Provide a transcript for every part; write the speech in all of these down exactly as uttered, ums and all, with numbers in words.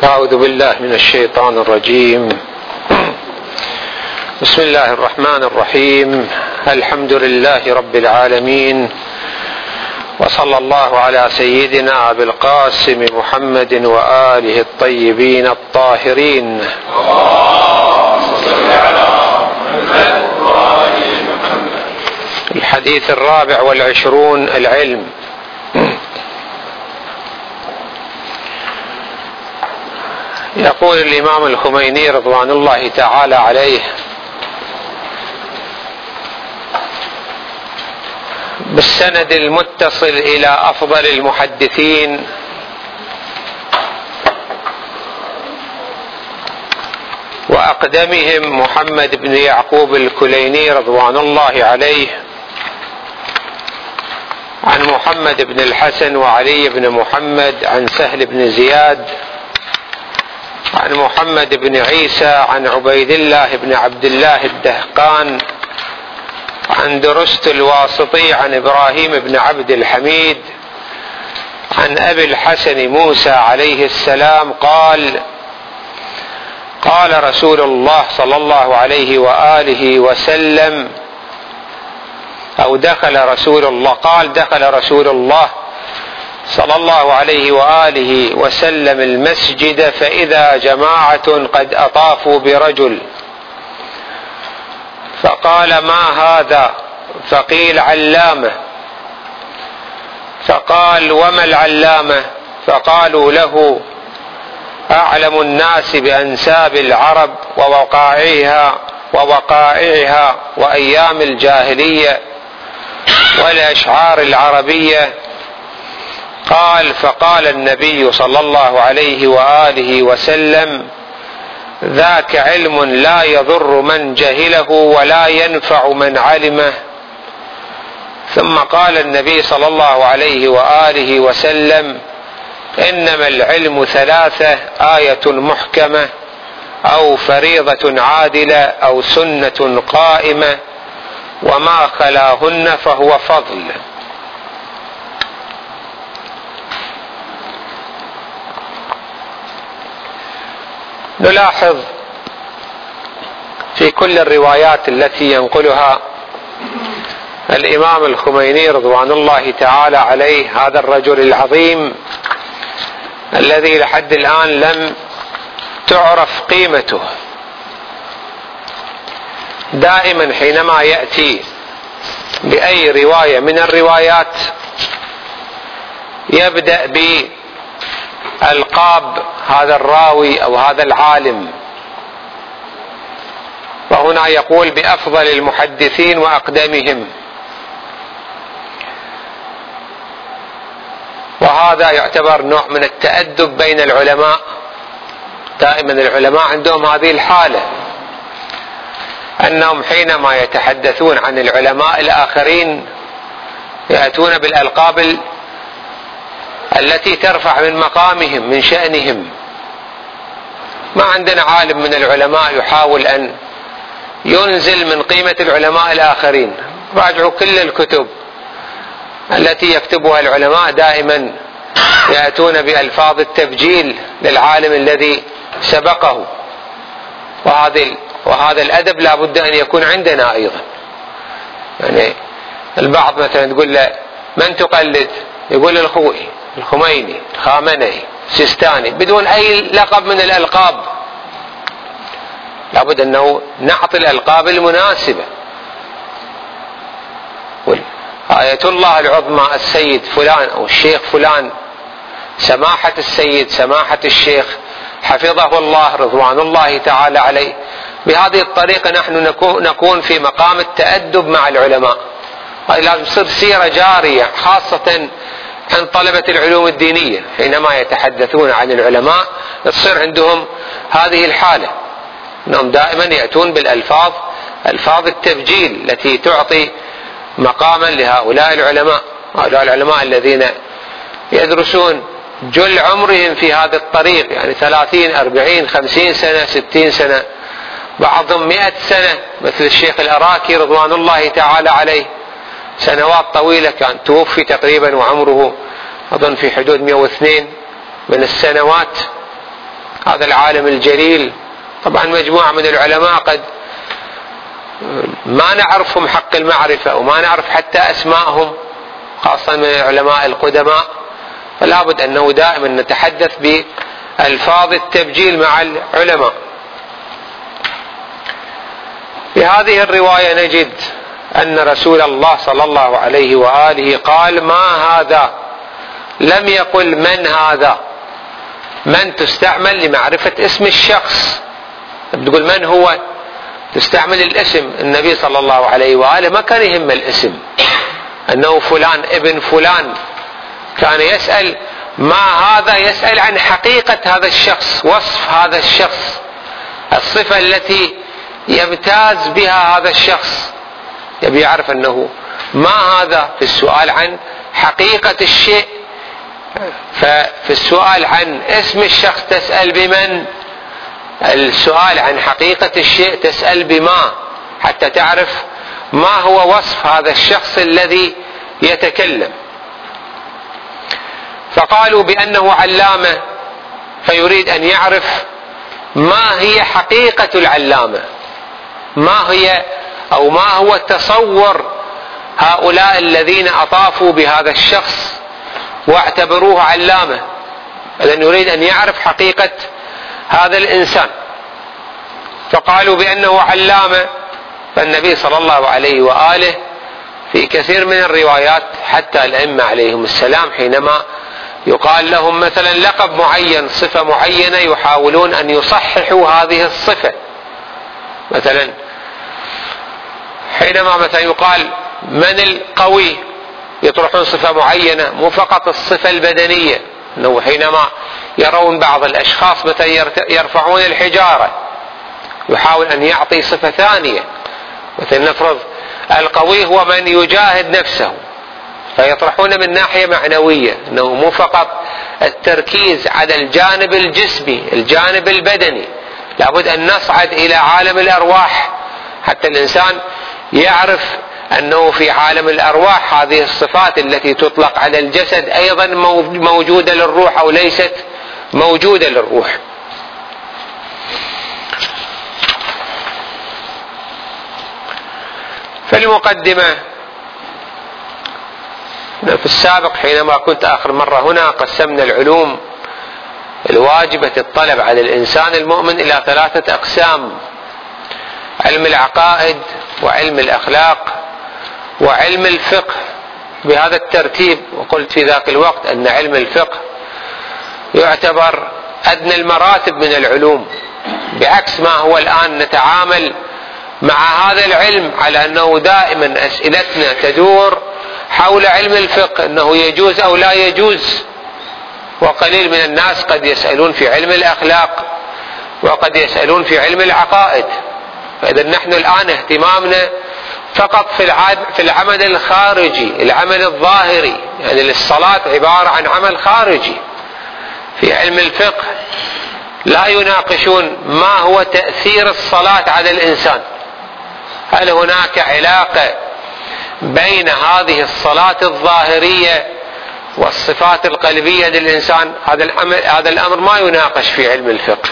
أعوذ بالله من الشيطان الرجيم. بسم الله الرحمن الرحيم. الحمد لله رب العالمين، وصلى الله على سيدنا أبي القاسم محمد وآله الطيبين الطاهرين. الحديث الرابع والعشرون: العلم. يقول الإمام الخميني رضوان الله تعالى عليه: بالسند المتصل إلى أفضل المحدثين وأقدمهم محمد بن يعقوب الكليني رضوان الله عليه، عن محمد بن الحسن وعلي بن محمد، عن سهل بن زياد، عن محمد بن عيسى، عن عبيد الله بن عبد الله الدهقان، عن درست الواسطي، عن إبراهيم بن عبد الحميد، عن أبي الحسن موسى عليه السلام قال: قال رسول الله صلى الله عليه وآله وسلم، أو دخل رسول الله قال دخل رسول الله صلى الله عليه وآله وسلم المسجد، فإذا جماعة قد أطافوا برجل، فقال: ما هذا؟ فقيل: علامة. فقال: وما العلامة؟ فقالوا له: أعلم الناس بأنساب العرب ووقائعها ووقائعها وأيام الجاهلية والأشعار العربية. قال: فقال النبي صلى الله عليه وآله وسلم: ذاك علم لا يضر من جهله ولا ينفع من علمه. ثم قال النبي صلى الله عليه وآله وسلم: إنما العلم ثلاثة: آية محكمة، أو فريضة عادلة، أو سنة قائمة، وما خلاهن فهو فضل. نلاحظ في كل الروايات التي ينقلها الإمام الخميني رضوان الله تعالى عليه هذا الرجل العظيم الذي لحد الآن لم تعرف قيمته، دائما حينما يأتي بأي رواية من الروايات يبدأ بألقاب هذا الراوي أو هذا العالم، وهنا يقول بأفضل المحدثين وأقدمهم، وهذا يعتبر نوع من التأدب بين العلماء. دائما العلماء عندهم هذه الحالة، أنهم حينما يتحدثون عن العلماء الآخرين يأتون بالألقاب التي ترفع من مقامهم من شأنهم. ما عندنا عالم من العلماء يحاول أن ينزل من قيمة العلماء الآخرين. راجعوا كل الكتب التي يكتبها العلماء، دائما يأتون بألفاظ التبجيل للعالم الذي سبقه، وهذا وهذا الأدب لا بد أن يكون عندنا أيضا. يعني البعض مثلا تقول له: من تقلد؟ يقول الخوئي، الخميني، الخامنئي، السيستاني، بدون أي لقب من الألقاب. لا بد أنه نعطي الألقاب المناسبة. آية الله العظمى السيد فلان أو الشيخ فلان، سماحة السيد، سماحة الشيخ، حفظه الله رضوان الله تعالى عليه. بهذه الطريقة نحن نكون في مقام التأدب مع العلماء. هذه لازم تصير سيرة جارية، خاصة عن طلبة العلوم الدينية حينما يتحدثون عن العلماء تصير عندهم هذه الحالة، أنهم دائما يأتون بالألفاظ، ألفاظ التبجيل التي تعطي مقاما لهؤلاء العلماء. هؤلاء العلماء الذين يدرسون جل عمرهم في هذا الطريق، يعني ثلاثين أربعين خمسين سنة ستين سنة، بعضهم مئة سنة، مثل الشيخ الأراكي رضوان الله تعالى عليه، سنوات طويلة كان، توفي تقريبا وعمره أظن في حدود مئة واثنين من السنوات. هذا العالم الجليل. طبعا مجموعة من العلماء قد ما نعرفهم حق المعرفة وما نعرف حتى أسماءهم، خاصة من العلماء القدماء، فلا بد أنه دائما نتحدث بألفاظ التبجيل مع العلماء. في هذه الرواية نجد أن رسول الله صلى الله عليه وآله قال: ما هذا، لم يقل من هذا. من تستعمل لمعرفة اسم الشخص، تقول من هو، تستعمل الاسم. النبي صلى الله عليه وآله ما كان يهم الاسم، أنه فلان ابن فلان، كان يسأل ما هذا، يسأل عن حقيقة هذا الشخص، وصف هذا الشخص، الصفة التي يمتاز بها هذا الشخص، يبي يعرف أنه ما هذا. في السؤال عن حقيقة الشيء، ففي السؤال عن اسم الشخص تسأل بمن، السؤال عن حقيقة الشيء تسأل بما، حتى تعرف ما هو وصف هذا الشخص الذي يتكلم. فقالوا بأنه علامة، فيريد أن يعرف ما هي حقيقة العلامة، ما هي أو ما هو تصور هؤلاء الذين أطافوا بهذا الشخص واعتبروه علامة. إذن يريد أن يعرف حقيقة هذا الإنسان. فقالوا بأنه علامة. فالنبي صلى الله عليه وآله في كثير من الروايات حتى الأئمة عليهم السلام حينما يقال لهم مثلا لقب معين، صفة معينة، يحاولون أن يصححوا هذه الصفة. مثلا حينما مثلا يقال من القوي، يطرحون صفة معينة، مو فقط الصفة البدنية، أنه حينما يرون بعض الأشخاص مثلا يرفعون الحجارة يحاول أن يعطي صفة ثانية. مثلا نفرض القوي هو من يجاهد نفسه، فيطرحون من ناحية معنوية، أنه مو فقط التركيز على الجانب الجسمي الجانب البدني، لابد أن نصعد إلى عالم الأرواح حتى الإنسان يعرف أنه في عالم الأرواح هذه الصفات التي تطلق على الجسد أيضا موجودة للروح أو ليست موجودة للروح. في المقدمة في السابق حينما كنت آخر مرة هنا قسمنا العلوم الواجبة الطلب على الإنسان المؤمن إلى ثلاثة أقسام: علم العقائد، وعلم الأخلاق، وعلم الفقه، بهذا الترتيب. وقلت في ذاك الوقت أن علم الفقه يعتبر أدنى المراتب من العلوم، بعكس ما هو الآن نتعامل مع هذا العلم على أنه دائما أسئلتنا تدور حول علم الفقه، أنه يجوز أو لا يجوز. وقليل من الناس قد يسألون في علم الأخلاق، وقد يسألون في علم العقائد. فإذا نحن الآن اهتمامنا فقط في العمل الخارجي، العمل الظاهري، يعني الصلاة عبارة عن عمل خارجي. في علم الفقه لا يناقشون ما هو تأثير الصلاة على الإنسان، هل هناك علاقة بين هذه الصلاة الظاهرية والصفات القلبية للإنسان؟ هذا الأمر, هذا الأمر ما يناقش في علم الفقه.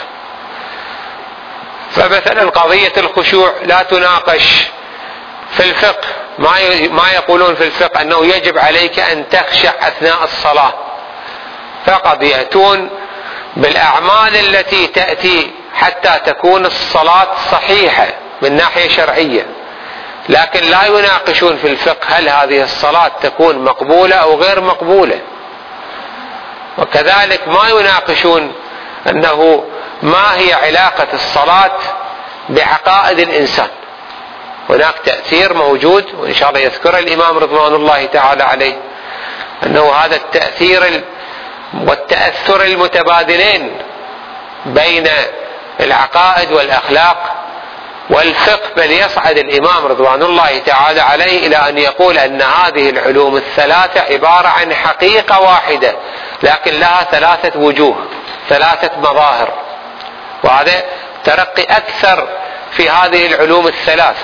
فمثلا قضية الخشوع لا تناقش في الفقه، ما يقولون في الفقه أنه يجب عليك أن تخشع أثناء الصلاة، فقد يأتون بالأعمال التي تأتي حتى تكون الصلاة صحيحة من ناحية شرعية، لكن لا يناقشون في الفقه هل هذه الصلاة تكون مقبولة أو غير مقبولة. وكذلك ما يناقشون أنه ما هي علاقة الصلاة بعقائد الإنسان. هناك تأثير موجود، وإن شاء الله يذكر الإمام رضوان الله تعالى عليه أنه هذا التأثير والتأثر المتبادلين بين العقائد والأخلاق والفقه، بل يصعد الإمام رضوان الله تعالى عليه إلى أن يقول أن هذه العلوم الثلاثة عبارة عن حقيقة واحدة لكن لها ثلاثة وجوه، ثلاثة مظاهر. وهذا ترقي أكثر في هذه العلوم الثلاثة.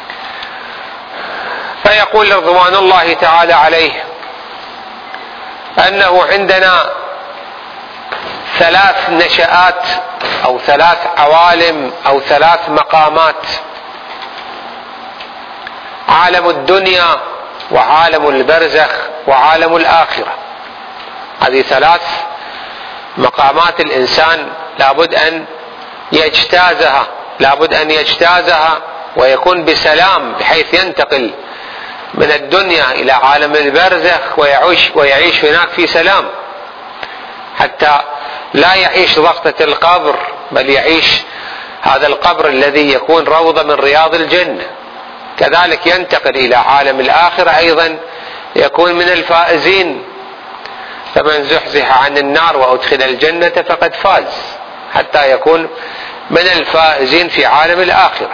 فيقول رضوان الله تعالى عليه أنه عندنا ثلاث نشآت أو ثلاث عوالم أو ثلاث مقامات: عالم الدنيا وعالم البرزخ وعالم الآخرة. هذه ثلاث مقامات الإنسان لابد أن يجتازها لابد أن يجتازها ويكون بسلام، بحيث ينتقل من الدنيا إلى عالم البرزخ ويعيش, ويعيش هناك في سلام، حتى لا يعيش ضغطة القبر، بل يعيش هذا القبر الذي يكون روضة من رياض الجنة. كذلك ينتقل إلى عالم الآخرة أيضا يكون من الفائزين: فمن زحزح عن النار وأدخل الجنة فقد فاز، حتى يكون من الفائزين في عالم الآخرة.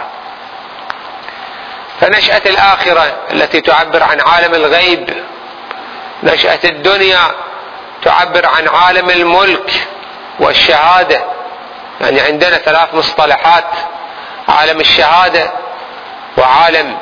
فنشأة الآخرة التي تعبر عن عالم الغيب، نشأة الدنيا تعبر عن عالم الملك والشهادة. يعني عندنا ثلاث مصطلحات: عالم الشهادة وعالم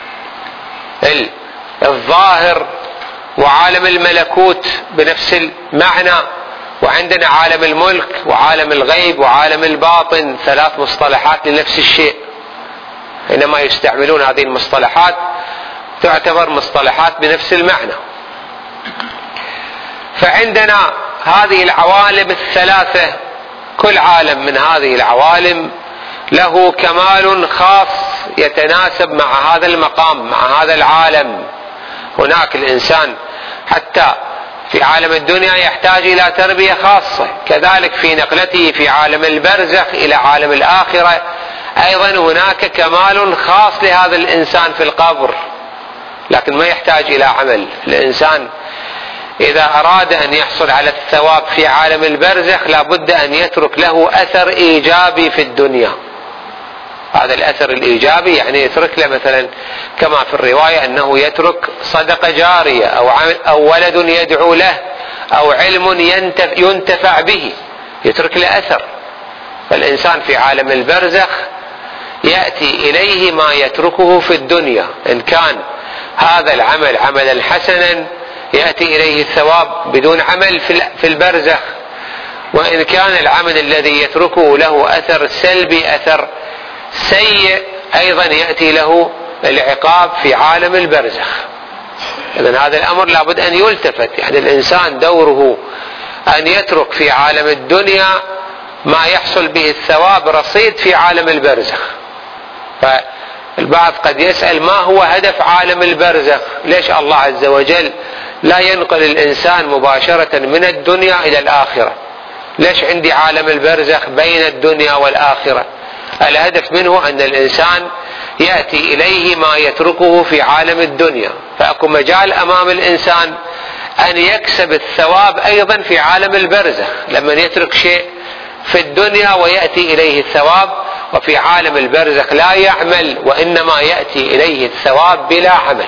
الظاهر وعالم الملكوت بنفس المعنى، وعندنا عالم الملك وعالم الغيب وعالم الباطن، ثلاث مصطلحات لنفس الشيء. حينما يستعملون هذه المصطلحات تعتبر مصطلحات بنفس المعنى. فعندنا هذه العوالم الثلاثة، كل عالم من هذه العوالم له كمال خاص يتناسب مع هذا المقام، مع هذا العالم. هناك الإنسان حتى في عالم الدنيا يحتاج إلى تربية خاصة، كذلك في نقلته في عالم البرزخ إلى عالم الآخرة أيضا هناك كمال خاص لهذا الإنسان في القبر، لكن ما يحتاج إلى عمل. الإنسان إذا أراد أن يحصل على الثواب في عالم البرزخ لابد أن يترك له أثر إيجابي في الدنيا. هذا الأثر الإيجابي يعني يترك له مثلا كما في الرواية أنه يترك صدقة جارية أو, أو ولد يدعو له أو علم ينتفع به، يترك له أثر. فالإنسان في عالم البرزخ يأتي إليه ما يتركه في الدنيا، إن كان هذا العمل عملا حسنا يأتي إليه الثواب بدون عمل في البرزخ، وإن كان العمل الذي يتركه له أثر سلبي أثر سيء أيضا يأتي له العقاب في عالم البرزخ. إذن هذا الأمر لابد أن يلتفت. يعني الإنسان دوره أن يترك في عالم الدنيا ما يحصل به الثواب رصيد في عالم البرزخ. فالبعض قد يسأل: ما هو هدف عالم البرزخ؟ ليش الله عز وجل لا ينقل الإنسان مباشرة من الدنيا إلى الآخرة؟ ليش عندي عالم البرزخ بين الدنيا والآخرة؟ الهدف منه أن الإنسان يأتي إليه ما يتركه في عالم الدنيا، فأكو مجال أمام الإنسان أن يكسب الثواب أيضا في عالم البرزخ، لما يترك شيء في الدنيا ويأتي إليه الثواب، وفي عالم البرزخ لا يعمل وإنما يأتي إليه الثواب بلا عمل.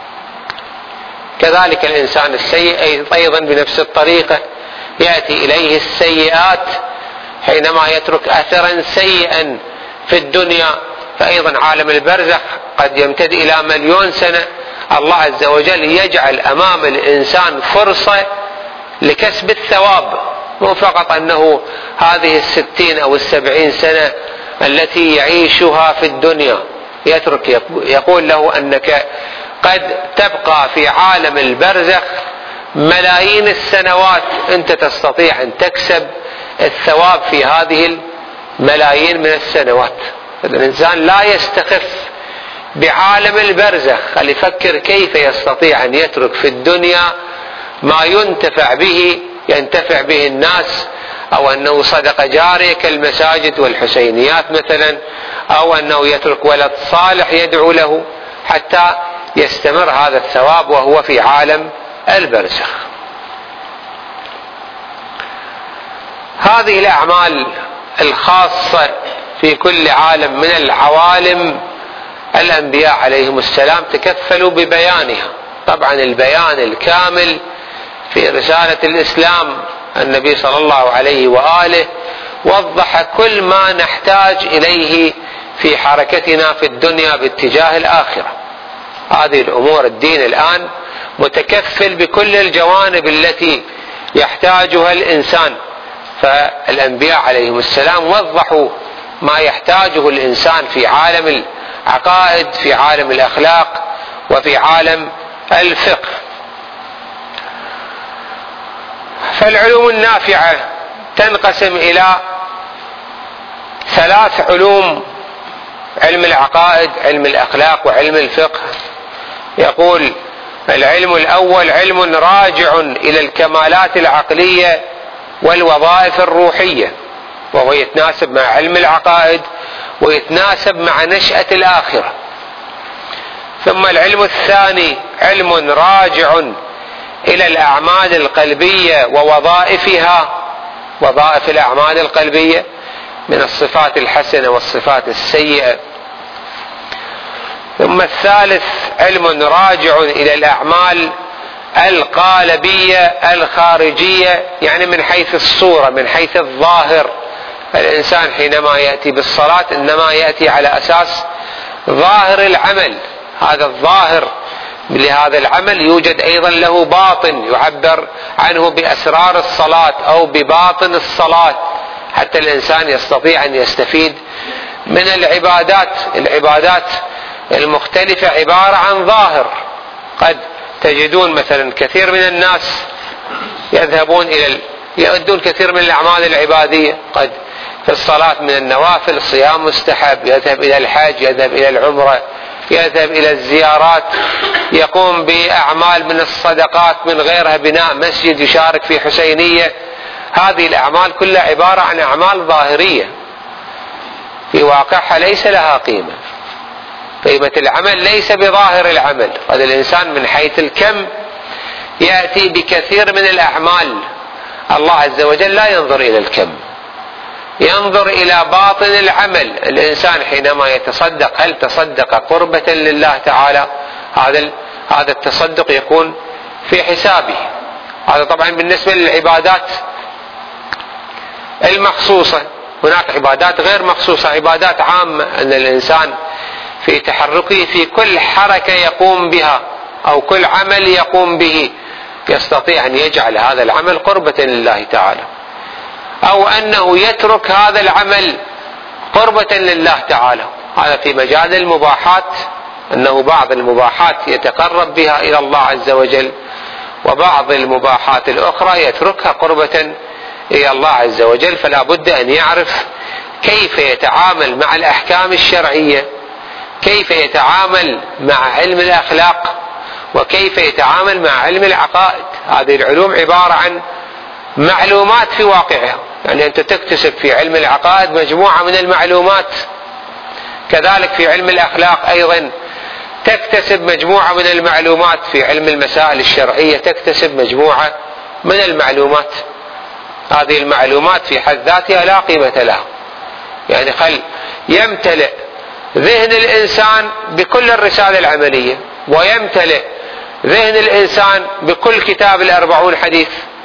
كذلك الإنسان السيء أيضا بنفس الطريقة يأتي إليه السيئات حينما يترك أثرا سيئا في الدنيا. فأيضا عالم البرزخ قد يمتد إلى مليون سنة. الله عز وجل يجعل أمام الإنسان فرصة لكسب الثواب، مو فقط أنه هذه الستين أو السبعين سنة التي يعيشها في الدنيا يترك، يقول له أنك قد تبقى في عالم البرزخ ملايين السنوات، أنت تستطيع أن تكسب الثواب في هذه الملايين من السنوات. الإنسان لا يستخف بعالم البرزخ، خل يفكر كيف يستطيع أن يترك في الدنيا ما ينتفع به ينتفع به الناس، أو أنه صدقة جارية كالمساجد والحسينيات مثلا، أو أنه يترك ولد صالح يدعو له حتى يستمر هذا الثواب وهو في عالم البرزخ. هذه الأعمال الخاصة في كل عالم من العوالم الأنبياء عليهم السلام تكفلوا ببيانها. طبعا البيان الكامل في رسالة الإسلام النبي صلى الله عليه وآله وضح كل ما نحتاج إليه في حركتنا في الدنيا باتجاه الآخرة. هذه الأمور الدين الآن متكفل بكل الجوانب التي يحتاجها الإنسان. فالأنبياء عليهم السلام وضحوا ما يحتاجه الإنسان في عالم العقائد، في عالم الأخلاق، وفي عالم الفقه. فالعلوم النافعة تنقسم إلى ثلاث علوم: علم العقائد، علم الأخلاق، وعلم الفقه. يقول العلم الأول علم راجع إلى الكمالات العقلية والوظائف الروحية، وهو يتناسب مع علم العقائد ويتناسب مع نشأة الآخرة. ثم العلم الثاني علم راجع إلى الأعمال القلبية ووظائفها، وظائف الأعمال القلبية من الصفات الحسنة والصفات السيئة. ثم الثالث علم راجع إلى الأعمال القالبية الخارجية، يعني من حيث الصورة، من حيث الظاهر. الإنسان حينما يأتي بالصلاة إنما يأتي على أساس ظاهر العمل، هذا الظاهر لهذا العمل. يوجد أيضا له باطن يعبر عنه بأسرار الصلاة أو بباطن الصلاة، حتى الإنسان يستطيع أن يستفيد من العبادات. العبادات المختلفة عبارة عن ظاهر. قد تجدون مثلا كثير من الناس يذهبون إلى ال... يؤدون كثير من الأعمال العبادية، قد في الصلاة من النوافل، الصيام مستحب، يذهب إلى الحج، يذهب إلى العمرة، يذهب إلى الزيارات، يقوم بأعمال من الصدقات، من غيرها بناء مسجد، يشارك في حسينية. هذه الأعمال كلها عبارة عن أعمال ظاهرية في واقعها ليس لها قيمة. قيمة العمل ليس بظاهر العمل. هذا الإنسان من حيث الكم يأتي بكثير من الأعمال. الله عز وجل لا ينظر إلى الكم، ينظر إلى باطن العمل. الإنسان حينما يتصدق هل تصدق قربة لله تعالى؟ هذا هذا التصدق يكون في حسابه. هذا طبعا بالنسبة للعبادات المخصوصة. هناك عبادات غير مخصوصة، عبادات عامة، أن الإنسان في تحركه في كل حركة يقوم بها أو كل عمل يقوم به يستطيع أن يجعل هذا العمل قربة لله تعالى، أو أنه يترك هذا العمل قربة لله تعالى. هذا في مجال المباحات، أنه بعض المباحات يتقرب بها إلى الله عز وجل، وبعض المباحات الأخرى يتركها قربة إلى الله عز وجل. فلا بد أن يعرف كيف يتعامل مع الأحكام الشرعية، كيف يتعامل مع علم الأخلاق، وكيف يتعامل مع علم العقائد. هذه العلوم عبارة عن معلومات في واقعها، يعني أنت تكتسب في علم العقائد مجموعة من المعلومات، كذلك في علم الأخلاق أيضا تكتسب مجموعة من المعلومات، في علم المسائل الشرعية تكتسب مجموعة من المعلومات. هذه المعلومات في حد ذاتها لا قيمة لها، يعني خل يمتلئ ذهن الإنسان بكل الرسالة العملية، ويمتلئ ذهن الإنسان بكل كتاب الأربعون حديث،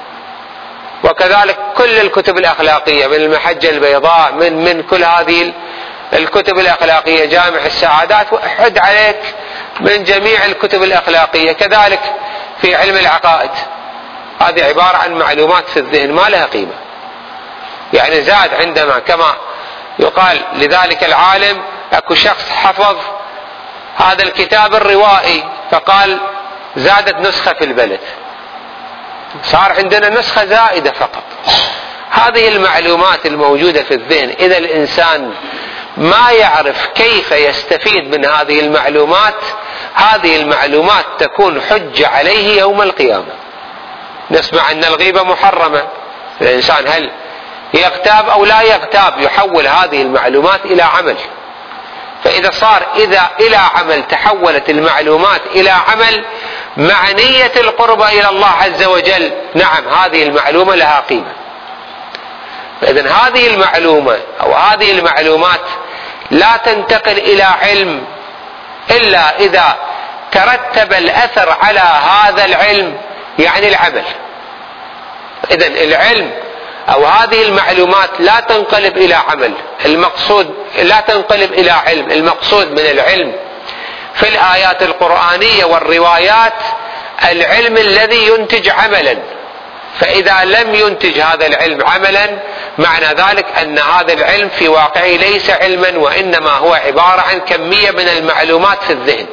وكذلك كل الكتب الأخلاقية، من المحجة البيضاء، من من كل هذه الكتب الأخلاقية، جامع السعادات، وحد عليك من جميع الكتب الأخلاقية. كذلك في علم العقائد، هذه عبارة عن معلومات في الذهن ما لها قيمة. يعني زاد عندما كما يقال لذلك العالم، اكو شخص حفظ هذا الكتاب الروائي فقال زادت نسخة في البلد، صار عندنا نسخة زائدة فقط. هذه المعلومات الموجودة في الذهن، إذا الإنسان ما يعرف كيف يستفيد من هذه المعلومات، هذه المعلومات تكون حجة عليه يوم القيامة. نسمع أن الغيبة محرمة، الإنسان هل يغتاب أو لا يغتاب؟ يحول هذه المعلومات إلى عمل. فإذا صار إذا إلى عمل تحولت المعلومات إلى عمل مع نية القربة إلى الله عز وجل، نعم هذه المعلومة لها قيمة. فإذا هذه المعلومة أو هذه المعلومات لا تنتقل إلى علم إلا إذا ترتب الأثر على هذا العلم، يعني العمل. إذا العلم أو هذه المعلومات لا تنقلب إلى عمل، المقصود لا تنقلب إلى علم. المقصود من العلم في الآيات القرآنية والروايات العلم الذي ينتج عملا، فإذا لم ينتج هذا العلم عملا معنى ذلك أن هذا العلم في واقعه ليس علما، وإنما هو عبارة عن كمية من المعلومات في الذهن.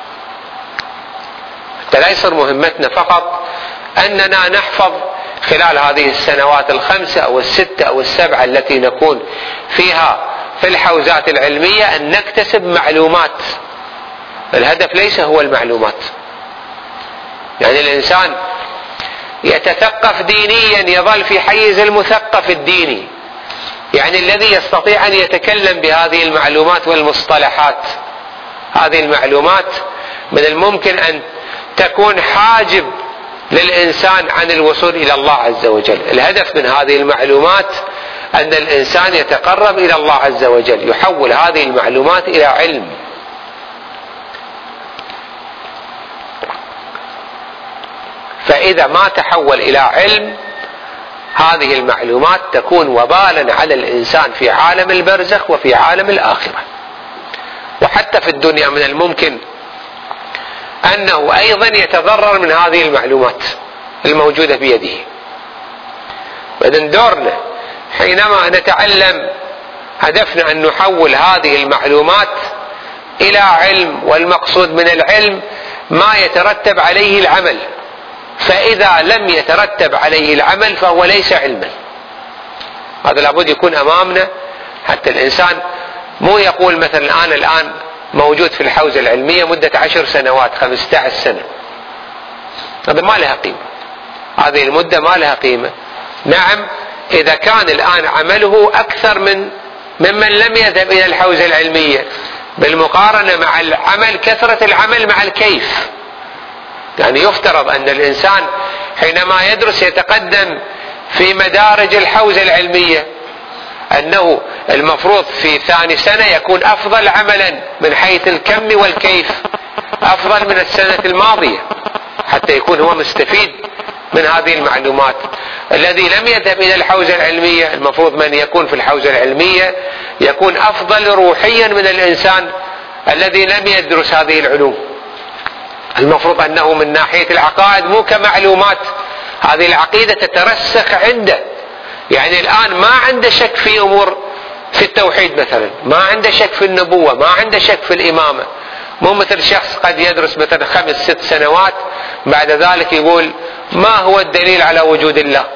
حتى لا يصير مهمتنا فقط أننا نحفظ خلال هذه السنوات الخمسة أو الستة أو السبعة التي نكون فيها في الحوزات العلمية أن نكتسب معلومات. الهدف ليس هو المعلومات. يعني الإنسان يتثقف دينيا يظل في حيز المثقف الديني، يعني الذي يستطيع أن يتكلم بهذه المعلومات والمصطلحات. هذه المعلومات من الممكن أن تكون حاجب للإنسان عن الوصول إلى الله عز وجل. الهدف من هذه المعلومات أن الإنسان يتقرب إلى الله عز وجل، يحول هذه المعلومات إلى علم. فإذا ما تحول إلى علم هذه المعلومات تكون وبالا على الإنسان في عالم البرزخ وفي عالم الآخرة. وحتى في الدنيا من الممكن أنه أيضا يتضرر من هذه المعلومات الموجودة بيده. إذن دورنا حينما نتعلم هدفنا أن نحول هذه المعلومات إلى علم، والمقصود من العلم ما يترتب عليه العمل، فإذا لم يترتب عليه العمل فهو ليس علما. هذا لابد يكون أمامنا، حتى الإنسان مو يقول مثلا أنا الآن موجود في الحوزة العلمية مدة عشر سنوات خمسة عشر سنة، هذا ما لها قيمة. هذه المدة ما لها قيمة. نعم إذا كان الآن عمله أكثر من ممن لم يذهب إلى الحوزة العلمية، بالمقارنة مع العمل كثرة العمل مع الكيف. يعني يفترض أن الإنسان حينما يدرس يتقدم في مدارج الحوزة العلمية، أنه المفروض في ثاني سنة يكون أفضل عملا من حيث الكم والكيف، أفضل من السنة الماضية، حتى يكون هو مستفيد من هذه المعلومات. الذي لم يذهب إلى الحوزة العلمية المفروض من يكون في الحوزة العلمية يكون أفضل روحيا من الإنسان الذي لم يدرس هذه العلوم. المفروض أنه من ناحية العقائد مو كمعلومات، هذه العقيدة تترسخ عنده. يعني الآن ما عنده شك في أمور في التوحيد مثلا، ما عنده شك في النبوة، ما عنده شك في الإمامة. مو مثل شخص قد يدرس مثلا خمس ست سنوات بعد ذلك يقول ما هو الدليل على وجود الله،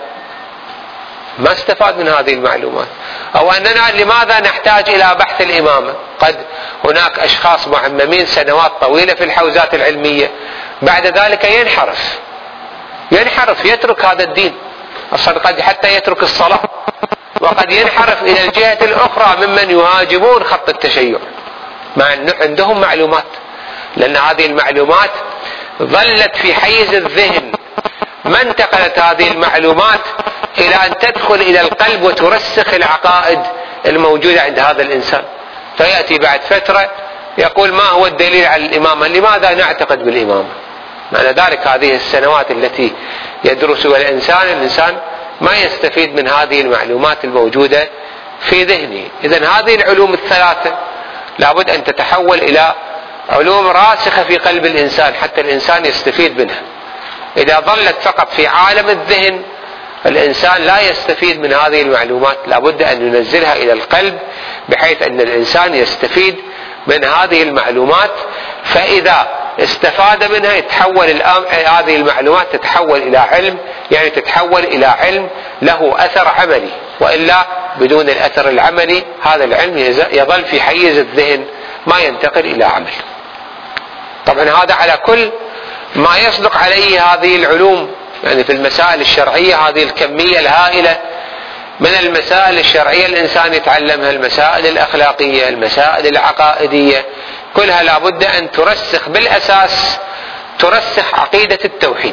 ما استفاد من هذه المعلومات. أو أننا لماذا نحتاج إلى بحث الإمامة؟ قد هناك أشخاص معممين سنوات طويلة في الحوزات العلمية بعد ذلك ينحرف ينحرف يترك هذا الدين، أصلا قد حتى يترك الصلاة، وقد ينحرف إلى الجهة الأخرى ممن يهاجمون خط التشيع مع أنه عندهم معلومات، لأن هذه المعلومات ظلت في حيز الذهن. ما انتقلت هذه المعلومات إلى أن تدخل إلى القلب وترسخ العقائد الموجودة عند هذا الإنسان، فيأتي بعد فترة يقول ما هو الدليل على الإمامة؟ لماذا نعتقد بالإمامة؟ معنى ذلك هذه السنوات التي يدرسها الإنسان الإنسان ما يستفيد من هذه المعلومات الموجودة في ذهنه. إذن هذه العلوم الثلاثة لابد أن تتحول إلى علوم راسخة في قلب الإنسان حتى الإنسان يستفيد منها. إذا ظلت فقط في عالم الذهن الإنسان لا يستفيد من هذه المعلومات، لابد أن ننزلها إلى القلب بحيث أن الإنسان يستفيد من هذه المعلومات. فإذا استفاد منها يتحول الآن هذه المعلومات تتحول إلى علم، يعني تتحول إلى علم له أثر عملي، وإلا بدون الأثر العملي هذا العلم يظل في حيز الذهن ما ينتقل إلى عمل. طبعا هذا على كل ما يصدق عليه هذه العلوم. يعني في المسائل الشرعية هذه الكمية الهائلة من المسائل الشرعية الإنسان يتعلمها، المسائل الأخلاقية، المسائل العقائدية، كلها لابد أن ترسخ بالأساس ترسخ عقيدة التوحيد.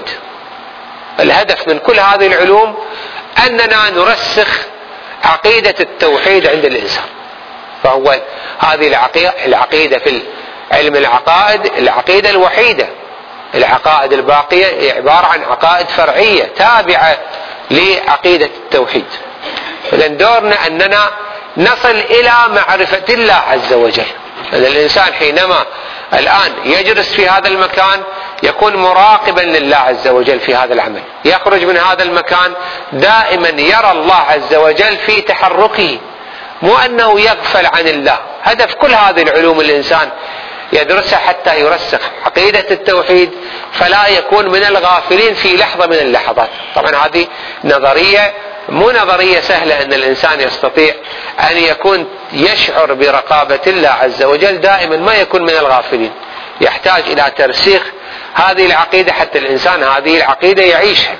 الهدف من كل هذه العلوم أننا نرسخ عقيدة التوحيد عند الإنسان. فهو هذه العقيدة في علم العقائد العقيدة الوحيدة. العقائد الباقية هي عبارة عن عقائد فرعية تابعة لعقيدة التوحيد. إذن دورنا أننا نصل إلى معرفة الله عز وجل. أن الإنسان حينما الآن يجلس في هذا المكان يكون مراقبا لله عز وجل في هذا العمل، يخرج من هذا المكان دائما يرى الله عز وجل في تحركه، مو أنه يغفل عن الله. هدف كل هذه العلوم الإنسان يدرسها حتى يرسخ عقيدة التوحيد، فلا يكون من الغافلين في لحظة من اللحظات. طبعا هذه نظرية، مو نظرية سهلة أن الإنسان يستطيع أن يكون يشعر برقابة الله عز وجل دائما، ما يكون من الغافلين. يحتاج إلى ترسيخ هذه العقيدة حتى الإنسان هذه العقيدة يعيشها.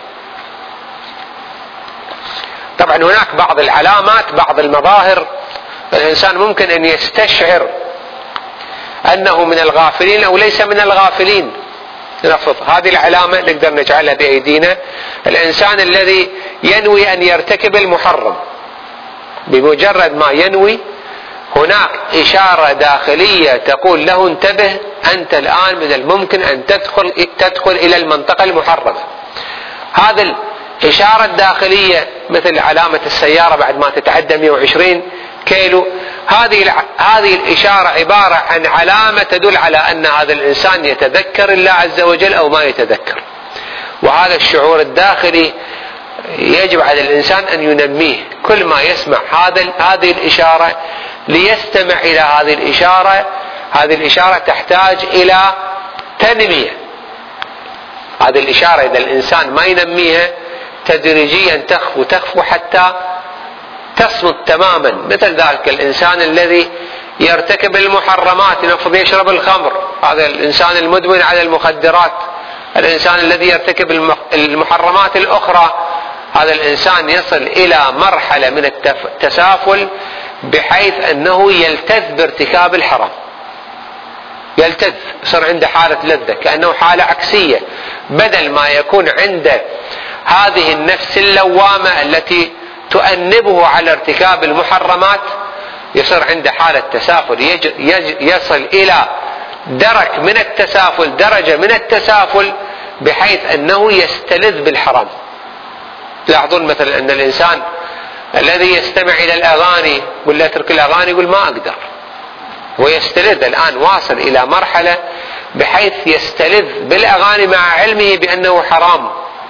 طبعا هناك بعض العلامات، بعض المظاهر الإنسان ممكن أن يستشعر أنه من الغافلين أو ليس من الغافلين. نفرض هذه العلامة نقدر نجعلها بأيدينا، الإنسان الذي ينوي أن يرتكب المحرم، بمجرد ما ينوي هناك إشارة داخلية تقول له انتبه، أنت الآن من الممكن أن تدخل, تدخل إلى المنطقة المحرمة. هذا الإشارة الداخلية مثل علامة السيارة بعد ما تتعدى مئة وعشرين كيلو، هذه هذه الإشارة عبارة عن علامة تدل على أن هذا الإنسان يتذكر الله عز وجل أو ما يتذكر. وهذا الشعور الداخلي يجب على الإنسان أن ينميه، كل ما يسمع هذا هذه الإشارة ليستمع إلى هذه الإشارة. هذه الإشارة تحتاج إلى تنمية. هذه الإشارة إذا الإنسان ما ينميها تدريجيا تخفو تخفو حتى تصمت تماما. مثل ذلك الإنسان الذي يرتكب المحرمات، نفرض يشرب الخمر، هذا الإنسان المدمن على المخدرات. الإنسان الذي يرتكب المحرمات الأخرى، هذا الإنسان يصل إلى مرحلة من التسافل بحيث أنه يلتذ بارتكاب الحرام، يلتذ، يصير عنده حالة لذة، كأنه حالة عكسية. بدل ما يكون عنده هذه النفس اللوامة التي تؤنبه على ارتكاب المحرمات، يصير عنده حالة تسافل، يج... يج... يصل إلى درك من التسافل، درجة من التسافل بحيث أنه يستلذ بالحرام. تلاحظون مثلا أن الإنسان الذي يستمع إلى الأغاني يقول له اترك الأغاني، يقول ما أقدر، ويستلذ. الآن واصل إلى مرحلة بحيث يستلذ بالأغاني مع علمه بأنه حرام.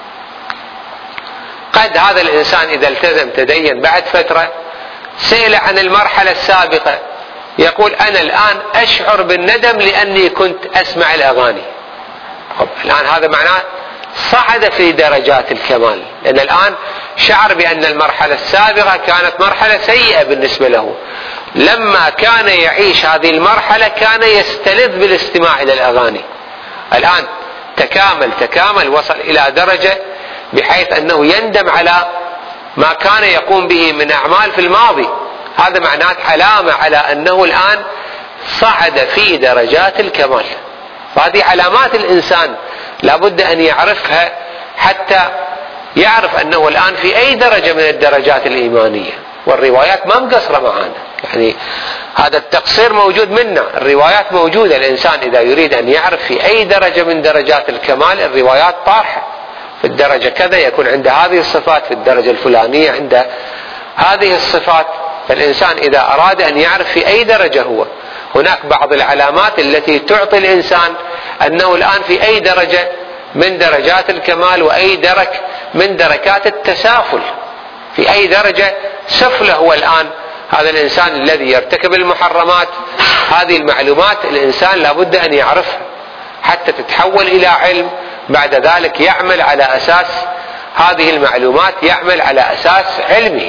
قد هذا الإنسان إذا التزم تدين بعد فترة سئل عن المرحلة السابقة يقول أنا الآن أشعر بالندم لأني كنت أسمع الأغاني. الآن هذا معناه صعد في درجات الكمال، لأن الآن شعر بأن المرحلة السابقة كانت مرحلة سيئة بالنسبة له. لما كان يعيش هذه المرحلة كان يستلذ بالاستماع إلى الأغاني. الآن تكامل تكامل وصل إلى درجة بحيث أنه يندم على ما كان يقوم به من أعمال في الماضي. هذا معناه علامة على أنه الآن صعد في درجات الكمال. فهذه علامات الإنسان لابد أن يعرفها حتى يعرف أنه الآن في أي درجة من الدرجات الإيمانية. والروايات ما مقصرة معنا، يعني هذا التقصير موجود منا، الروايات موجودة. الإنسان إذا يريد أن يعرف في أي درجة من درجات الكمال الروايات طارحة. في الدرجة كذا يكون عنده هذه الصفات، في الدرجة الفلانية عنده هذه الصفات. فالإنسان إذا أراد أن يعرف في أي درجة هو، هناك بعض العلامات التي تعطي الإنسان أنه الآن في أي درجة من درجات الكمال وأي درك من دركات التسافل، في أي درجة سفله هو الآن. هذا الإنسان الذي يرتكب المحرمات، هذه المعلومات الإنسان لابد أن يعرفها حتى تتحول إلى علم. بعد ذلك يعمل على أساس هذه المعلومات، يعمل على أساس علمه.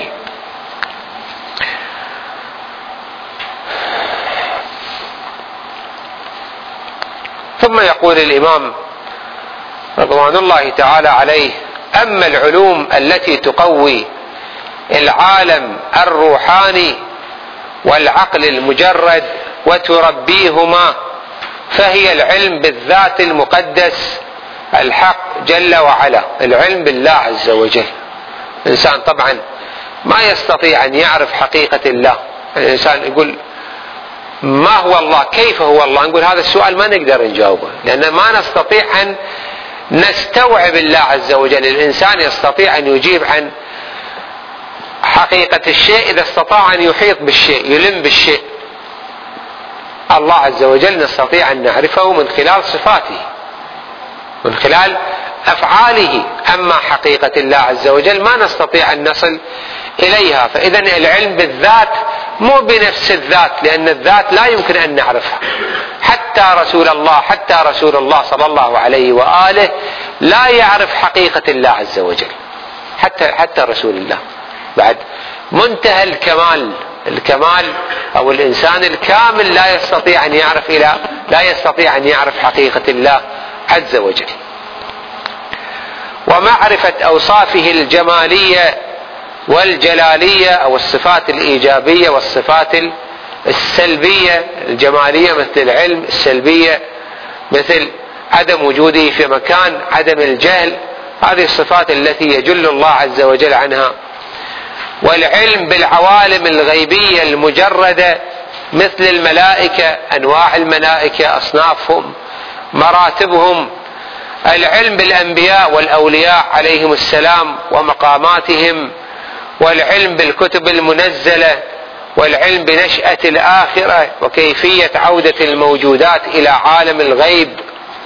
ثم يقول الإمام رضوان الله تعالى عليه: أما العلوم التي تقوي العالم الروحاني والعقل المجرد وتربيهما فهي العلم بالذات المقدس الحق جل وعلا، العلم بالله عز وجل. الإنسان طبعا ما يستطيع أن يعرف حقيقة الله. الإنسان يقول ما هو الله، كيف هو الله، نقول هذا السؤال ما نقدر نجاوبه، لأن ما نستطيع أن نستوعب الله عز وجل. الإنسان يستطيع أن يجيب عن حقيقة الشيء إذا استطاع أن يحيط بالشيء، يلم بالشيء. الله عز وجل نستطيع أن نعرفه من خلال صفاته. من خلال أفعاله. أما حقيقة الله عز وجل ما نستطيع أن نصل إليها. فإذا العلم بالذات مو بنفس الذات، لأن الذات لا يمكن أن نعرفها. حتى رسول الله حتى رسول الله صلى الله عليه وآله لا يعرف حقيقة الله عز وجل، حتى حتى رسول الله بعد منتهى الكمال. الكمال أو الإنسان الكامل لا يستطيع أن يعرف إلى لا يستطيع أن يعرف حقيقة الله عز وجل. ومعرفة أوصافه الجمالية والجلالية أو الصفات الإيجابية والصفات السلبية. الجمالية مثل العلم، السلبية مثل عدم وجوده في مكان، عدم الجهل، هذه الصفات التي يجل الله عز وجل عنها. والعلم بالعوالم الغيبية المجردة مثل الملائكة، أنواع الملائكة، أصنافهم، مراتبهم. العلم بالأنبياء والأولياء عليهم السلام ومقاماتهم. والعلم بالكتب المنزلة. والعلم بنشأة الآخرة وكيفية عودة الموجودات إلى عالم الغيب.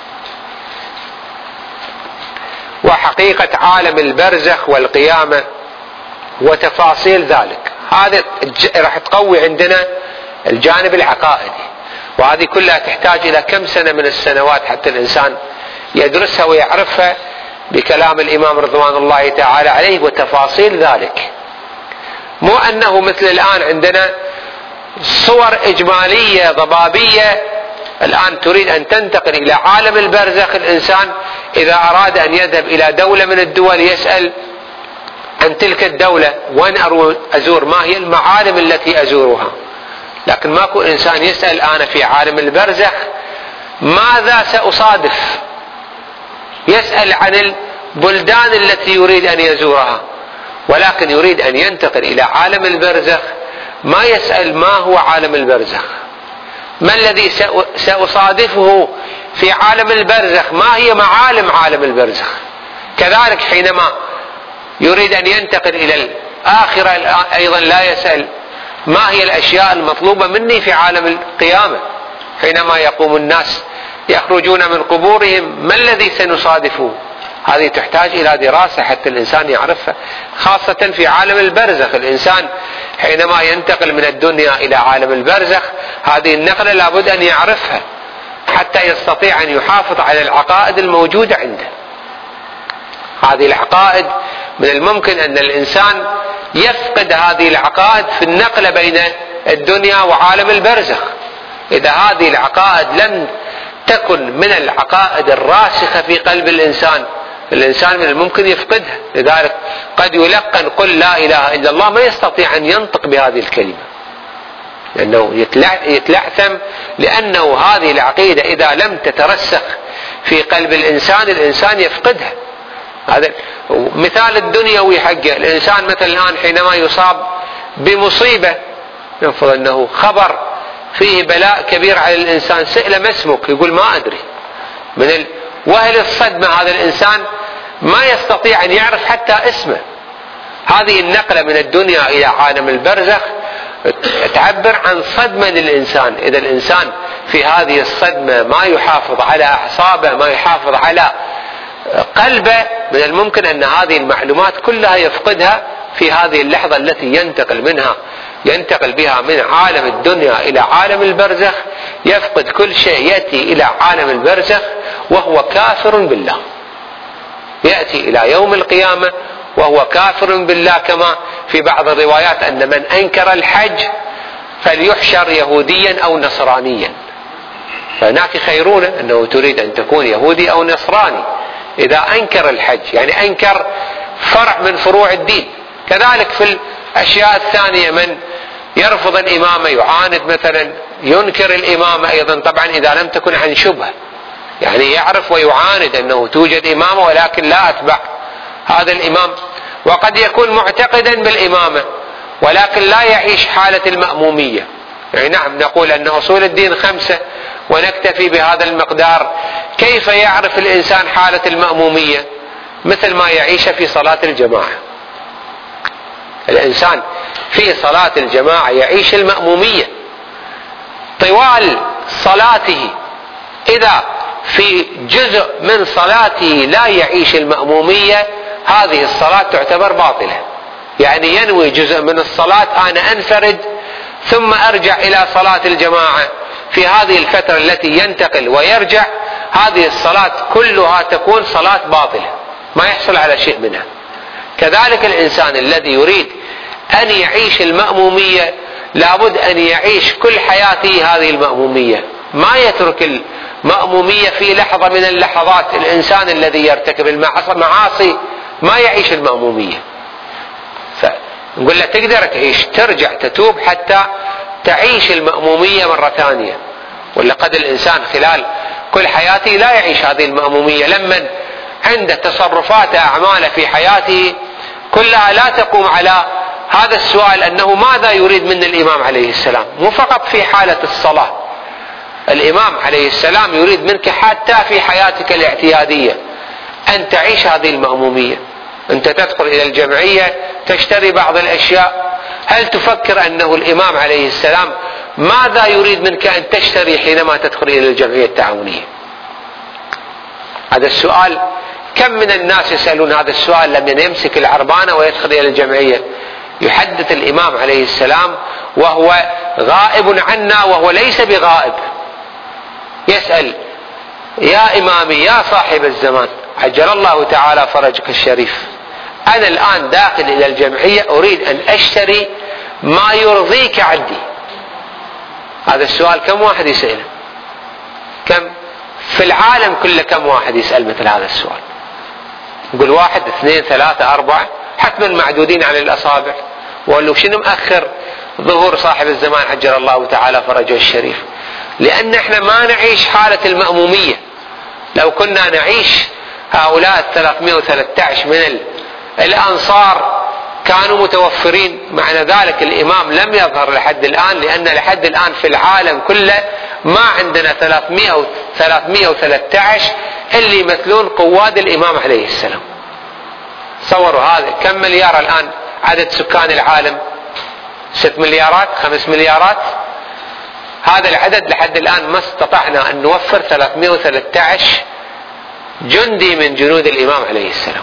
وحقيقة عالم البرزخ والقيامة وتفاصيل ذلك. هذا راح تقوي عندنا الجانب العقائدي، وهذه كلها تحتاج إلى كم سنة من السنوات حتى الإنسان يدرسها ويعرفها بكلام الإمام رضوان الله تعالى عليه وتفاصيل ذلك. مو أنه مثل الآن عندنا صور إجمالية ضبابية. الآن تريد أن تنتقل إلى عالم البرزخ، الإنسان إذا أراد أن يذهب إلى دولة من الدول يسأل عن تلك الدولة، وين أزور، ما هي المعالم التي أزورها. لكن ماكو إنسان يسأل أنا في عالم البرزخ ماذا سأصادف، يسأل عن البلدان التي يريد أن يزورها، ولكن يريد أن ينتقل إلى عالم البرزخ ما يسأل ما هو عالم البرزخ، ما الذي سأصادفه في عالم البرزخ، ما هي معالم عالم البرزخ. كذلك حينما يريد أن ينتقل إلى الآخرة أيضا لا يسأل ما هي الأشياء المطلوبة مني في عالم القيامة. حينما يقوم الناس يخرجون من قبورهم ما الذي سنصادفه، هذه تحتاج إلى دراسة حتى الإنسان يعرفها، خاصة في عالم البرزخ. الإنسان حينما ينتقل من الدنيا إلى عالم البرزخ هذه النقلة لابد أن يعرفها حتى يستطيع أن يحافظ على العقائد الموجودة عنده. هذه العقائد من الممكن أن الإنسان يفقد هذه العقائد في النقلة بين الدنيا وعالم البرزخ. إذا هذه العقائد لم تكن من العقائد الراسخة في قلب الإنسان، الإنسان من الممكن يفقدها. لذلك قد يلقن قل لا إله إلا الله ما يستطيع أن ينطق بهذه الكلمة، لأنه يتلعثم، لأنه هذه العقيدة إذا لم تترسخ في قلب الإنسان الإنسان يفقدها. هذا مثال الدنيوي حقه. الإنسان مثلا الآن حينما يصاب بمصيبة، ينفض أنه خبر فيه بلاء كبير على الإنسان، سئل ما اسمك يقول ما أدري. من وهل الصدمة هذا الإنسان ما يستطيع أن يعرف حتى اسمه. هذه النقلة من الدنيا إلى عالم البرزخ تعبر عن صدمة للإنسان. إذا الإنسان في هذه الصدمة ما يحافظ على أعصابه، ما يحافظ على قلبه، من الممكن أن هذه المعلومات كلها يفقدها في هذه اللحظة التي ينتقل منها ينتقل بها من عالم الدنيا إلى عالم البرزخ. يفقد كل شيء، يأتي إلى عالم البرزخ وهو كافر بالله، يأتي إلى يوم القيامة وهو كافر بالله، كما في بعض الروايات أن من أنكر الحج فليحشر يهوديا أو نصرانيا. فهناك خيرون أنه تريد أن تكون يهودي أو نصراني إذا أنكر الحج، يعني أنكر فرع من فروع الدين. كذلك في الأشياء الثانية من يرفض الإمامة، يعاند مثلا، ينكر الإمامة أيضا، طبعا إذا لم تكن عن شبهة، يعني يعرف ويعاند أنه توجد إمامة ولكن لا أتبع هذا الإمام. وقد يكون معتقدا بالإمامة ولكن لا يعيش حالة المأمومية. يعني نعم نقول أن أصول الدين خمسة ونكتفي بهذا المقدار. كيف يعرف الإنسان حالة المأمومية؟ مثل ما يعيش في صلاة الجماعة. الإنسان في صلاة الجماعة يعيش المأمومية طوال صلاته. إذا في جزء من صلاته لا يعيش المأمومية، هذه الصلاة تعتبر باطلة. يعني ينوي جزء من الصلاة، أنا أنفرد ثم أرجع إلى صلاة الجماعة، في هذه الفترة التي ينتقل ويرجع، هذه الصلاة كلها تكون صلاة باطلة ما يحصل على شيء منها. كذلك الإنسان الذي يريد أن يعيش المأمومية لابد أن يعيش كل حياته هذه المأمومية، ما يترك المأمومية في لحظة من اللحظات. الإنسان الذي يرتكب المعاصي ما يعيش المأمومية، فنقول له تقدر تعيش، ترجع تتوب حتى تعيش المأمومية مرة ثانية. ولا قد الإنسان خلال كل حياته لا يعيش هذه المأمومية، لما عنده تصرفات أعماله في حياته كلها لا تقوم على هذا السؤال أنه ماذا يريد من الإمام عليه السلام. مو فقط في حالة الصلاة، الإمام عليه السلام يريد منك حتى في حياتك الاعتيادية أن تعيش هذه المأمومية. أنت تدخل إلى الجمعية تشتري بعض الأشياء، هل تفكر أنه الإمام عليه السلام ماذا يريد منك أن تشتري حينما تدخل إلى الجمعية التعاونية؟ هذا السؤال كم من الناس يسألون هذا السؤال لما يمسك العربانة ويدخل إلى الجمعية. يحدث الإمام عليه السلام وهو غائب عنا وهو ليس بغائب، يسأل يا إمامي يا صاحب الزمان عجل الله تعالى فرجك الشريف، أنا الآن داخل إلى الجمعية أريد أن أشتري ما يرضيك عندي. هذا السؤال كم واحد يسأله؟ كم في العالم كله كم واحد يسأل مثل هذا السؤال؟ يقول واحد اثنين ثلاثة أربعة، حتما معدودين على الأصابع. وقال له شنو مأخر ظهور صاحب الزمان عجل الله تعالى فرجه الشريف؟ لأن احنا ما نعيش حالة المأمومية. لو كنا نعيش هؤلاء الثلاثمائة وثلاثة عشر من الأنصار كانوا متوفرين، معنى ذلك الإمام لم يظهر لحد الآن، لأن لحد الآن في العالم كله ما عندنا ثلاثمائة وثلاثة عشر اللي يمثلون قواد الإمام عليه السلام. تصوروا هذا كم مليار الآن عدد سكان العالم؟ ست مليارات، خمس مليارات. هذا العدد لحد الآن ما استطعنا أن نوفر ثلاثمائة وثلاثة عشر جندي من جنود الإمام عليه السلام.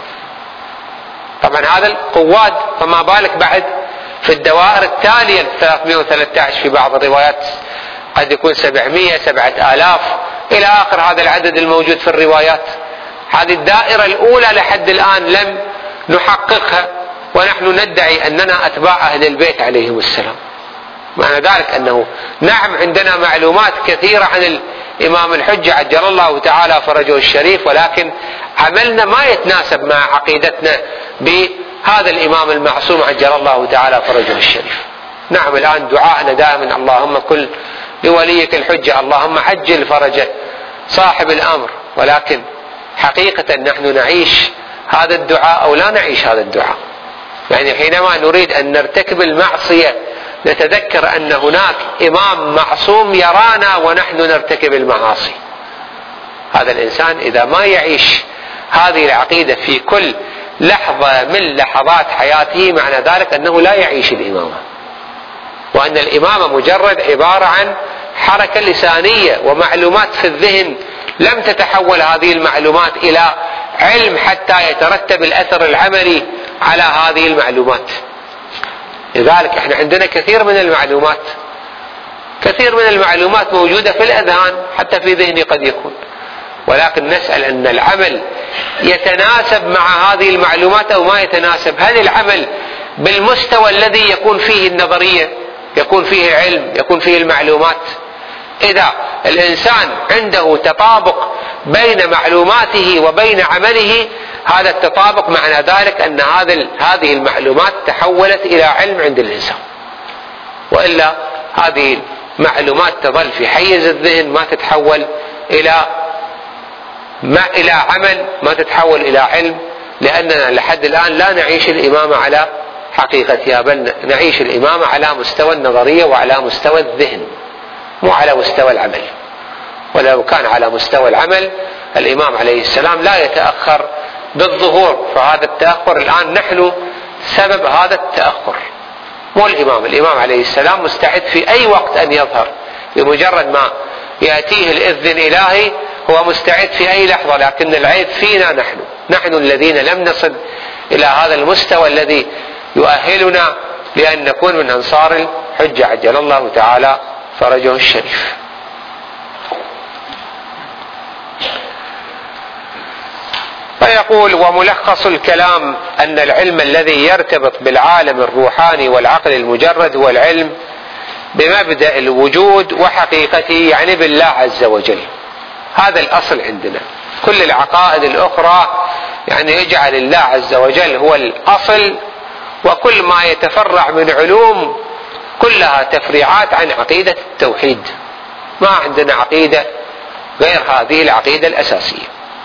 طبعا هذا القواد، فما بالك بعد في الدوائر التالية ثلاثمائة وثلاثة عشر، في بعض الروايات قد يكون سبعمائة سبعة آلاف إلى آخر هذا العدد الموجود في الروايات. هذه الدائرة الأولى لحد الآن لم نحققها، ونحن ندعي أننا أتباع أهل البيت عليهم السلام. معنى ذلك أنه نعم عندنا معلومات كثيرة عن الإمام الحجة عجل الله تعالى فرجه الشريف، ولكن عملنا ما يتناسب مع عقيدتنا بهذا الإمام المعصوم عجل الله تعالى فرجه الشريف. نعم الآن دعاءنا دائما اللهم كل لوليك الحجة، اللهم عجل فرجه صاحب الأمر، ولكن حقيقة نحن نعيش هذا الدعاء أو لا نعيش هذا الدعاء. يعني حينما نريد أن نرتكب المعصية نتذكر أن هناك إمام معصوم يرانا ونحن نرتكب المعاصي. هذا الإنسان إذا ما يعيش هذه العقيدة في كل لحظة من لحظات حياته معنى ذلك أنه لا يعيش الإمامة، وأن الإمامة مجرد عبارة عن حركة لسانية ومعلومات في الذهن، لم تتحول هذه المعلومات إلى علم حتى يترتب الأثر العملي على هذه المعلومات. لذلك احنا عندنا كثير من المعلومات كثير من المعلومات موجودة في الأذهان حتى في ذهني قد يكون، ولكن نسأل أن العمل يتناسب مع هذه المعلومات أو ما يتناسب. هل العمل بالمستوى الذي يكون فيه النظرية، يكون فيه العلم، يكون فيه المعلومات؟ إذا الإنسان عنده تطابق بين معلوماته وبين عمله، هذا التطابق معنى ذلك أن هذه المعلومات تحولت إلى علم عند الإنسان، وإلا هذه المعلومات تظل في حيز الذهن ما تتحول إلى ما إلى عمل، ما تتحول إلى علم، لأننا لحد الآن لا نعيش الإمامة على حقيقتها، بل نعيش الإمامة على مستوى النظرية وعلى مستوى الذهن، مو على مستوى العمل. ولو كان على مستوى العمل الإمام عليه السلام لا يتأخر بالظهور، فهذا التأخر الآن نحن سبب هذا التأخر، مو الإمام. الإمام عليه السلام مستعد في أي وقت أن يظهر، بمجرد ما يأتيه الإذن الإلهي هو مستعد في أي لحظة، لكن العيب فينا نحن نحن الذين لم نصل إلى هذا المستوى الذي يؤهلنا لأن نكون من أنصار الحجة عجل الله تعالى فرجه الشريف. فيقول: وملخص الكلام أن العلم الذي يرتبط بالعالم الروحاني والعقل المجرد هو العلم بمبدأ الوجود وحقيقته، يعني بالله عز وجل. هذا الأصل عندنا. كل العقائد الأخرى يعني يجعل الله عز وجل هو الأصل، وكل ما يتفرع من علوم كلها تفريعات عن عقيدة التوحيد. ما عندنا عقيدة غير هذه العقيدة الأساسية.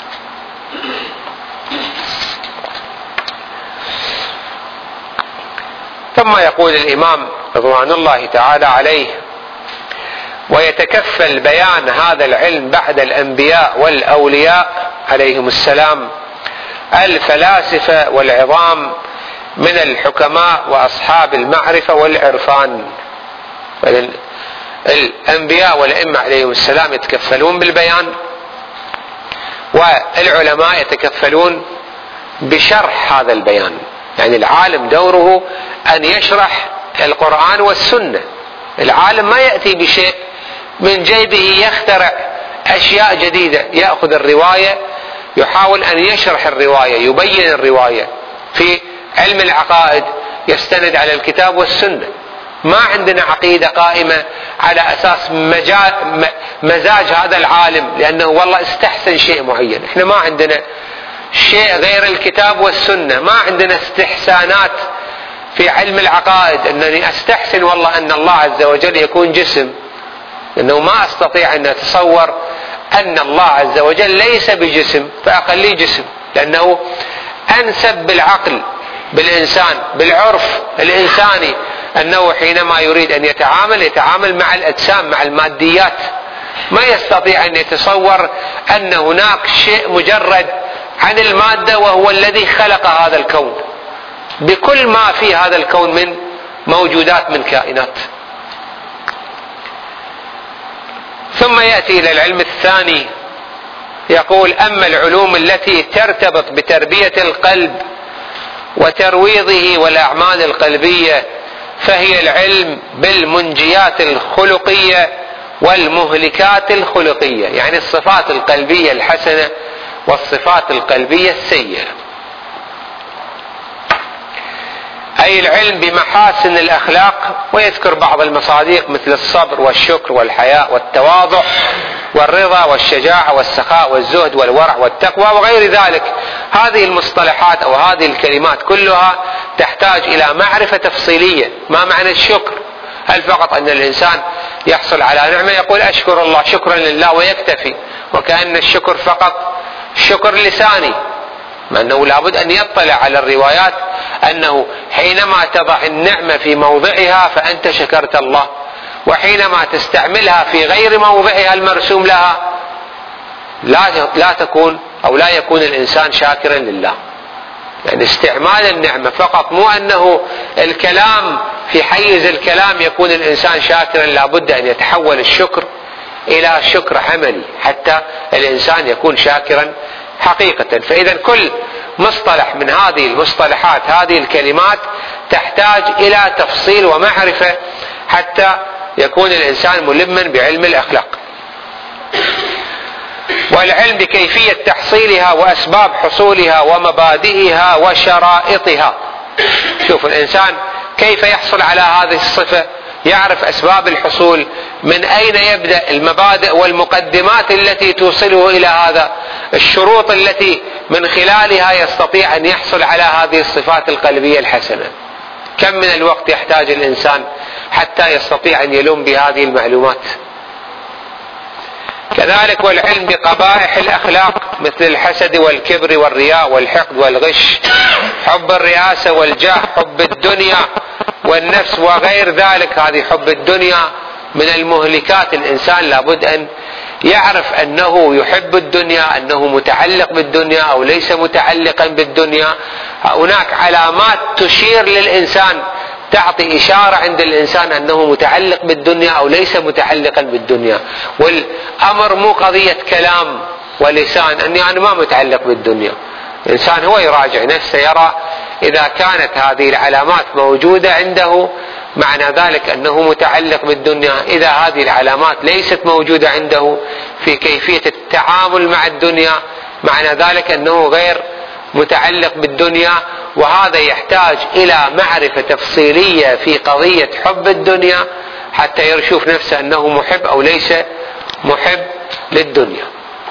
ثم يقول الإمام رضوان الله تعالى عليه: ويتكفل بيان هذا العلم بعد الأنبياء والأولياء عليهم السلام الفلاسفة والعظام من الحكماء وأصحاب المعرفة والعرفان. الأنبياء والأئمة عليهم السلام يتكفلون بالبيان، والعلماء يتكفلون بشرح هذا البيان. يعني العالم دوره أن يشرح القرآن والسنة. العالم ما يأتي بشيء من جيبه يخترع أشياء جديدة، يأخذ الرواية يحاول أن يشرح الرواية، يبين الرواية. في علم العقائد يستند على الكتاب والسنة. ما عندنا عقيدة قائمة على أساس مزاج هذا العالم لأنه والله استحسن شيء معين. احنا ما عندنا شيء غير الكتاب والسنة. ما عندنا استحسانات في علم العقائد أنني أستحسن والله أن الله عز وجل يكون جسم، لأنه ما أستطيع أن أتصور أن الله عز وجل ليس بجسم فأخليه جسم، لأنه أنسب بالعقل بالإنسان بالعرف الإنساني أنه حينما يريد أن يتعامل يتعامل مع الأجسام مع الماديات. ما يستطيع أن يتصور أن هناك شيء مجرد عن المادة وهو الذي خلق هذا الكون بكل ما في هذا الكون من موجودات من كائنات. ثم يأتي إلى العلم الثاني يقول: أما العلوم التي ترتبط بتربية القلب وترويضه والأعمال القلبية فهي العلم بالمنجيات الخلقية والمهلكات الخلقية، يعني الصفات القلبية الحسنة والصفات القلبية السيئة. أي العلم بمحاسن الأخلاق، ويذكر بعض المصادق مثل الصبر والشكر والحياء والتواضع والرضا والشجاعة والسخاء والزهد والورع والتقوى وغير ذلك. هذه المصطلحات أو هذه الكلمات كلها تحتاج إلى معرفة تفصيلية. ما معنى الشكر؟ هل فقط أن الإنسان يحصل على نعمة يقول أشكر الله شكرا لله ويكتفي، وكأن الشكر فقط شكر لساني؟ مع أنه لابد أن يطلع على الروايات أنه حينما تضع النعمة في موضعها فأنت شكرت الله، وحينما تستعملها في غير موضعها المرسوم لها لا لا تكون أو لا يكون الإنسان شاكرا لله. يعني استعمال النعمة فقط، مو أنه الكلام في حيز الكلام يكون الإنسان شاكرا، لابد أن يتحول الشكر إلى شكر عملي حتى الإنسان يكون شاكرا حقيقة. فإذا كل مصطلح من هذه المصطلحات هذه الكلمات تحتاج إلى تفصيل ومعرفة حتى يكون الإنسان ملما بعلم الأخلاق. والعلم بكيفية تحصيلها وأسباب حصولها ومبادئها وشرائطها. شوف الإنسان كيف يحصل على هذه الصفة، يعرف أسباب الحصول، من أين يبدأ، المبادئ والمقدمات التي توصله إلى هذا، الشروط التي من خلالها يستطيع أن يحصل على هذه الصفات القلبية الحسنة. كم من الوقت يحتاج الإنسان حتى يستطيع أن يلوم بهذه المعلومات. كذلك والعلم بقبائح الأخلاق مثل الحسد والكبر والرياء والحقد والغش، حب الرئاسة والجاه، حب الدنيا والنفس وغير ذلك. هذه حب الدنيا من المهلكات. الإنسان لابد أن يعرف أنه يحب الدنيا، أنه متعلق بالدنيا أو ليس متعلقا بالدنيا. هناك علامات تشير للإنسان تعطي إشارة عند الإنسان أنه متعلق بالدنيا أو ليس متعلقا بالدنيا. والأمر مو قضية كلام ولسان أني أنا ما متعلق بالدنيا. الإنسان هو يراجع نفسه، يرى إذا كانت هذه العلامات موجودة عنده معنى ذلك أنه متعلق بالدنيا. إذا هذه العلامات ليست موجودة عنده في كيفية التعامل مع الدنيا معنى ذلك أنه غير متعلق بالدنيا. وهذا يحتاج إلى معرفة تفصيلية في قضية حب الدنيا حتى يشوف نفسه أنه محب أو ليس محب للدنيا.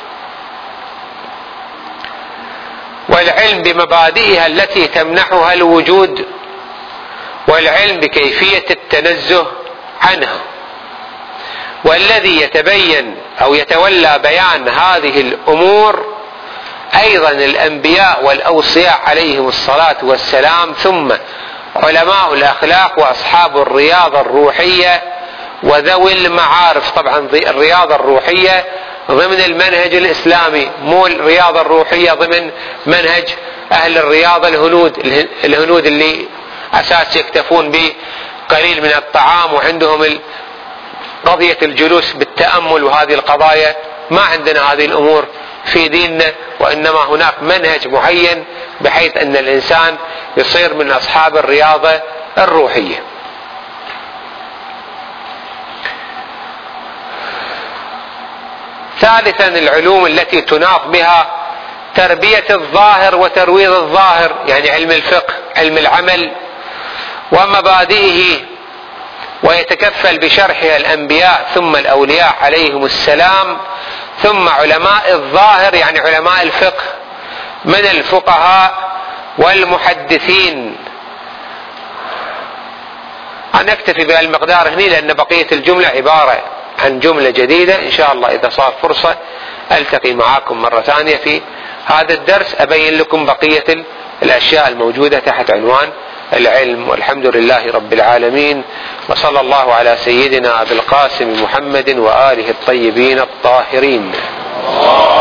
والعلم بمبادئها التي تمنحها الوجود، والعلم بكيفية التنزه عنها. والذي يتبين أو يتولى بيان هذه الأمور أيضا الأنبياء والأوصياء عليهم الصلاة والسلام، ثم علماء الأخلاق وأصحاب الرياضة الروحية وذوي المعارف. طبعا الرياضة الروحية ضمن المنهج الإسلامي، مو الرياضة الروحية ضمن منهج أهل الرياضة الهنود الهنود اللي أساس يكتفون بقليل من الطعام وعندهم قضية الجلوس بالتأمل وهذه القضايا. ما عندنا هذه الأمور في ديننا، وإنما هناك منهج معين بحيث أن الإنسان يصير من أصحاب الرياضة الروحية. ثالثا العلوم التي تناط بها تربية الظاهر وترويض الظاهر، يعني علم الفقه، علم العمل ومبادئه، ويتكفل بشرحها الأنبياء ثم الأولياء عليهم السلام، ثم علماء الظاهر يعني علماء الفقه من الفقهاء والمحدثين. أنا أكتفي بهالمقدار هنا لأن بقية الجملة عبارة عن جملة جديدة. إن شاء الله إذا صار فرصة ألتقي معاكم مرة ثانية في هذا الدرس أبين لكم بقية الأشياء الموجودة تحت عنوان العلم. والحمد لله رب العالمين، وصلى الله على سيدنا أبي القاسم محمد وآله الطيبين الطاهرين.